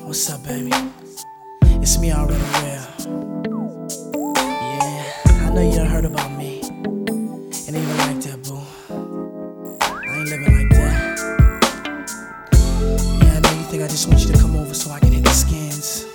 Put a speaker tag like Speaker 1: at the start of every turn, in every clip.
Speaker 1: What's up, baby? It's me already real. Yeah, I know you done heard about me. It ain't even like that, boo. I ain't living like that. Yeah, I know you think I just want you to come over so I can hit the skins.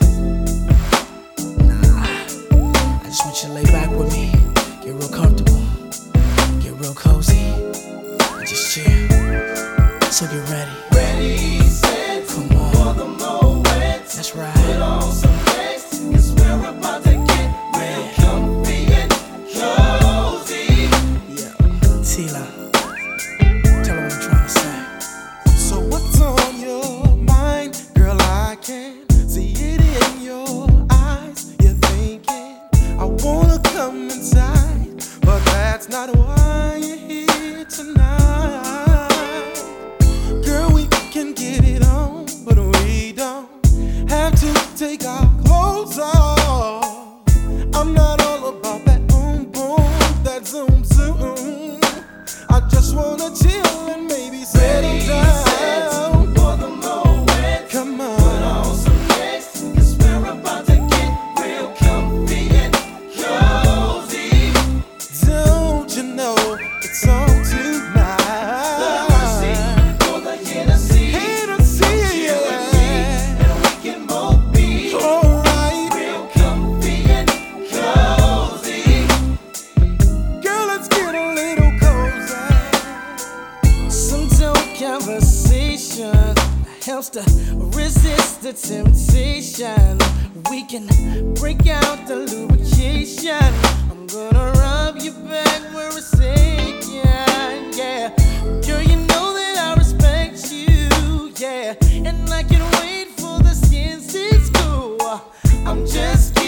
Speaker 1: Nah, I just want you to lay back with me, get real comfortable, get real cozy, and just chill. So get ready.
Speaker 2: Ready, set,
Speaker 1: come on.
Speaker 2: For the moment.
Speaker 1: That's right.
Speaker 2: Put on some legs, cause we're about to get real comfy and cozy.
Speaker 1: Yeah, Tila, tell her what I'm trying to say.
Speaker 3: So what's on your mind? Girl, I can see it in your eyes. You're thinking, I wanna come inside, but that's not why you're here tonight. Girl, we can get it on, but we don't have to take our clothes off. I'm not all about that boom boom, that zoom zoom. I just wanna chill and maybe settle down.
Speaker 2: For the moment.
Speaker 3: Come on.
Speaker 2: Put on some legs, cause we're about to get real comfy and cozy.
Speaker 3: Don't you know it's on tonight?
Speaker 2: The mercy for the Hennessy.
Speaker 3: Hennessy,
Speaker 2: You and me, and we can both be
Speaker 3: alright.
Speaker 2: real comfy and cozy.
Speaker 3: Girl, let's get a little cozy.
Speaker 1: Some dope conversation helps to resist the temptation. We can break out the lubrication. I'm gonna rub you back where it's aching, yeah. Girl, you know that I respect you, yeah. And I can't wait for the skins to go. I'm just